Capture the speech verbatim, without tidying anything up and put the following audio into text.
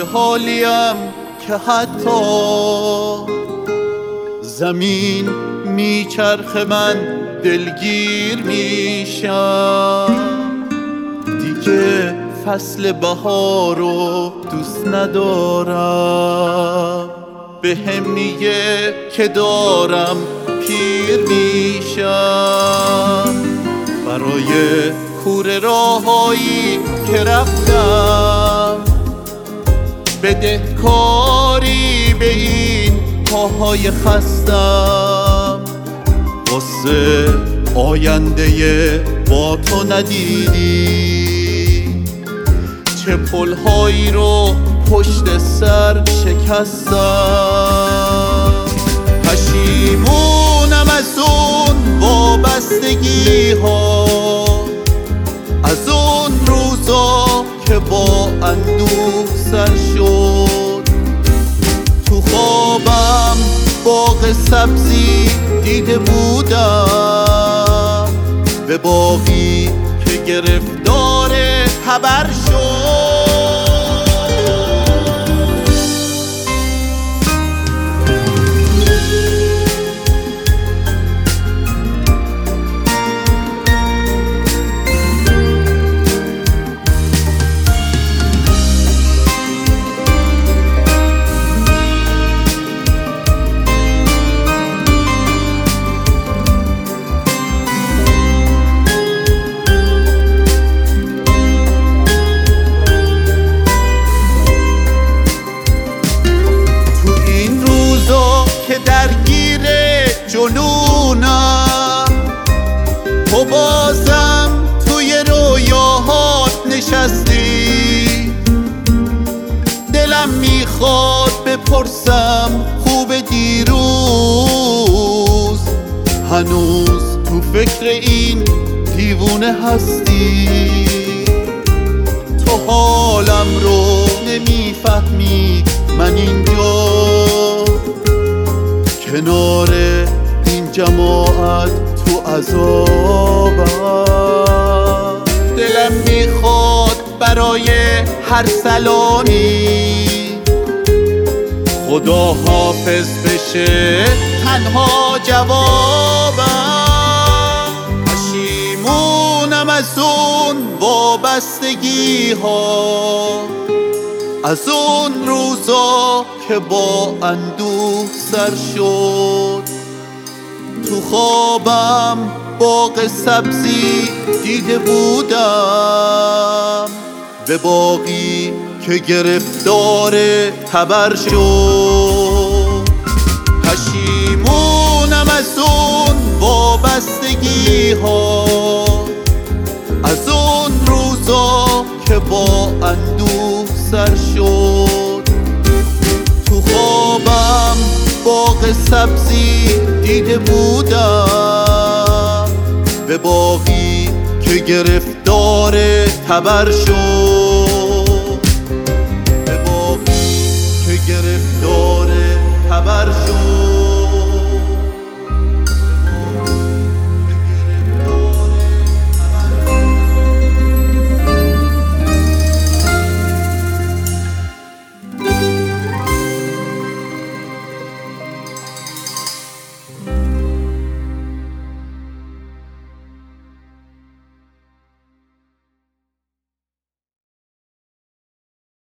چه حالیم که حتی زمین میچرخه من دلگیر میشم. دیگه فصل بهارو دوست ندارم، به هم میگه که دارم پیر میشم. برای کوره راهایی که رفتم، بدهکاری به این پاهای خستم. واسه آینده با تو ندیدی چه پلهایی رو پشت سر شکستم. پشیمونم از اون وابستگی ها، از اون روزا که با اندوه سر شد. تو خوابم باغ سبزی دیده بودم، به باغی که گرفتار تبر شد. که درگیر جنونم، تو بازم توی رویاهات نشستی. دلم میخواد بپرسم خوب دیروز، هنوز تو فکر این دیوونه هستی؟ تو حالم رو نمیفهمی، من اینجا کنار این جماعت تو عذابم. دلم میخواد برای هر سلامی خدا حافظ بشه تنها جوابم. پشیمونم از اون وابستگی ها، از اون روزا که با اندوه سر شد. تو خوابم باغ سبزی دیده بودم، به باغی که گرفتار تبر شد. پشیمونم از اون وابستگی ها، از اون روزا که با اندوه سر شد. تو خوابم باغ سبزی دیده بودم، به باغی که گرفتار تبر شد.